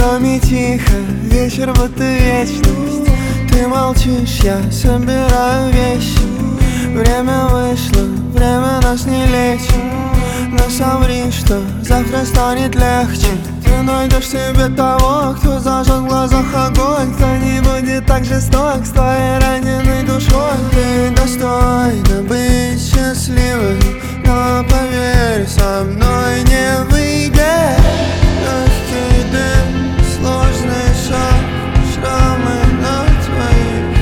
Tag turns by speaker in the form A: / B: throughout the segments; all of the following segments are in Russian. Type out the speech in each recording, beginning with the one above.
A: доме тихо, вечер будто вечность. Ты молчишь, я собираю вещи. Время вышло, время нас не лечит. Но соври, что завтра станет легче. Ты найдешь себе того, кто зажжет в глазах огонь, кто не будет так жесток с твоей раненой душой. Ты достойна быть счастливой, но поверь, со мной не выйдет. Легкий дым, сложный шаг, шрамы на твоих.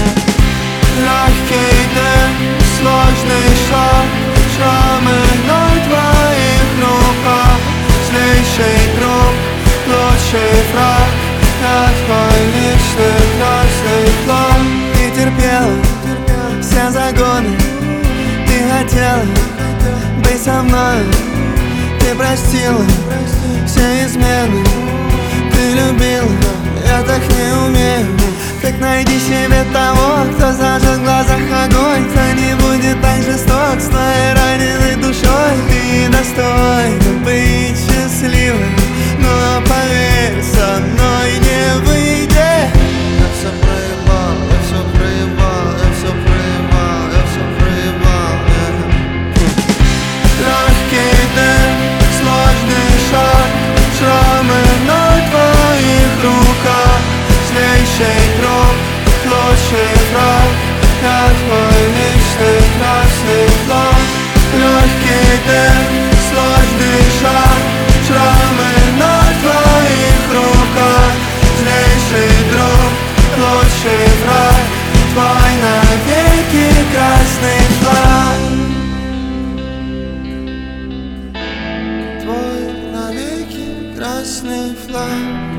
A: Легкий дым, сложный шаг, шрамы на твоих руках. Злейший друг, лучший враг, я твой личный красный флаг. Ты терпела все загоны, ты хотела быть со мной. Ты простила все измены, ты любила, я так не умею. Так найди себе того, кто зажжет в глазах огонь, кто не будет так жесток с твоей раненой душой. Ты достойна быть счастливой, но поверь, со мной не выйдет. Я все проебал, я все проебал, я все проебал, я все проебал. Легкий дым, сложный шаг, шрамы на твоих руках. Злейший друг, лучший враг, я твой личный красный флаг. Легкий дым, сложный шаг, шрамы на твоих руках. Злейший друг, лучший враг, твой навеки красный флаг. Твой навеки красный флаг.